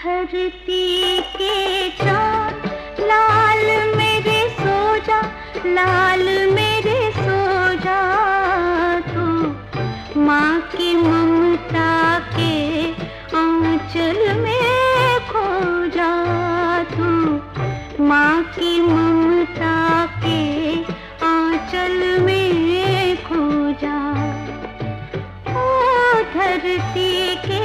धरती के चाँद लाल मेरे सो जा, लाल मेरे सो जा तू माँ की ममता के आंचल में खो जा, तू माँ की ममता के आंचल में खो जा। ओ धरती के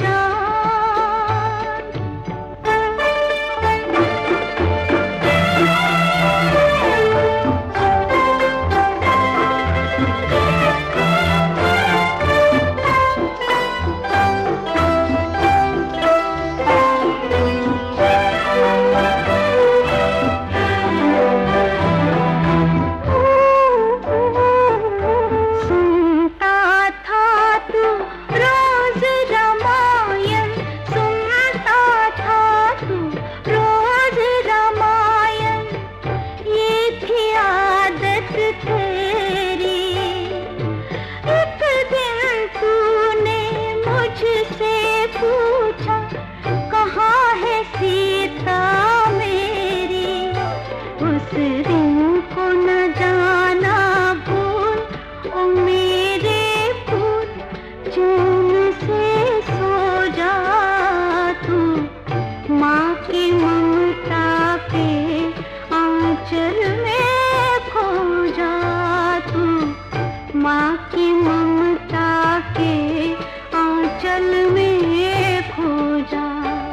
माँ की ममता के आंचल में खो जा।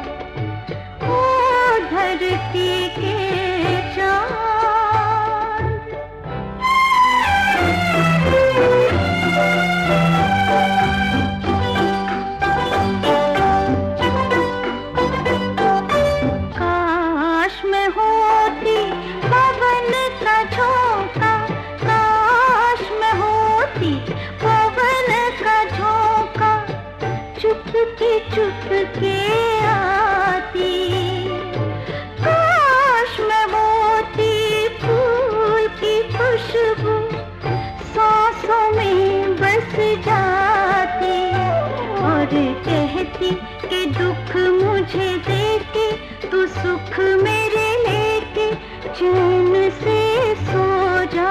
ओ धरती के चाँद काश मैं होती पवन का झोंका, पवन का झोंका चुपके आती। काश मैं होती फूल की खुशबू सांसों में बस जाती और कहती कि दुख मुझे देके तू सुख मेरे लेके चैन से सो जा,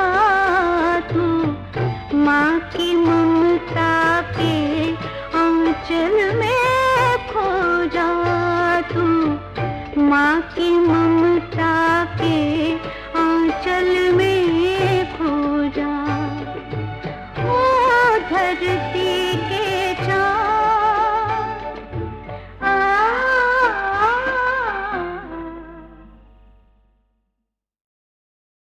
तू माँ की ममता के आंचल में खो जा, तू माँ की ममता के आंचल में खो जा। ओ धरती